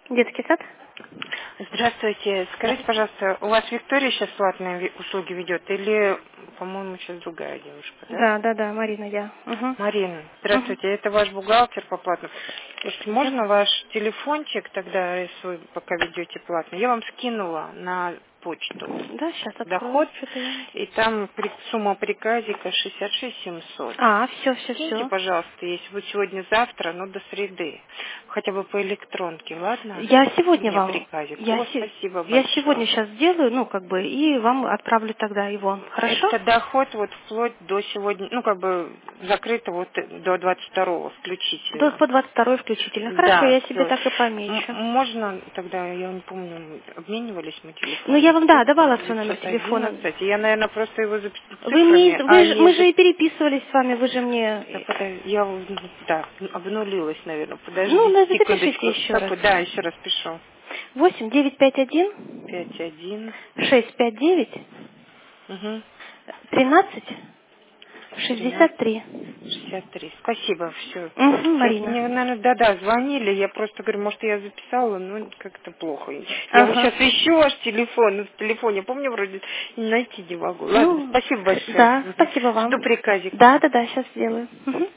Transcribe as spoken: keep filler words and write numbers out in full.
Детский сад? Здравствуйте. Скажите, пожалуйста, у вас Виктория сейчас платные ви- услуги ведет или, по-моему, сейчас другая девушка, да? Да, да, да, Марина, я. Угу. Марина, Угу. здравствуйте. Это ваш бухгалтер по платным. Если можно, ваш телефончик тогда, если вы пока ведете платно, я вам скинула на почту Да, сейчас открою. доход, Что-то я... и там при- сумма приказика шестьдесят шесть семьсот. А, все, все, Скиньте, все. пожалуйста, если вы сегодня-завтра, но до среды. Хотя бы по электронке, ладно? Я сегодня Мне вам, приказик. я, О, се- спасибо я сегодня большое. сейчас сделаю, ну, как бы, и вам отправлю тогда его. Хорошо? Это доход вот вплоть до сегодня, ну, как бы закрыто вот до двадцать второго До включительно. по двадцать второй включительно. Хорошо, Да, я себе все. так и помечу. Можно тогда, я не помню, обменивались мы Ну, я телефонами. вам, да, давала свой номер девятьсот телефона. одиннадцать. Я, наверное, просто его записала Вы мне, цифрами, а вы же, не мы же за... и переписывались с вами, вы же мне... Я, подож- я, да, обнулилась, наверное. Ну, Подождите да, запишите секундочку. еще раз. Стоп, да, еще раз пишу. Восемь девять пять один Пять один. шесть пять девять Угу. тринадцать шестьдесят тринадцать. три. шестьдесят три. Спасибо, все. Угу, Сейчас Марина. мне, наверное, да-да, звонили, я просто говорю, может, я записала, но как-то плохо. Я вот Ага. сейчас ищу ваш телефон, в телефоне, помню, вроде найти не могу. Ладно, Ну, спасибо большое. да, Мгм. спасибо Жду вам. приказик. Да, да, да, сейчас сделаю. Мгм.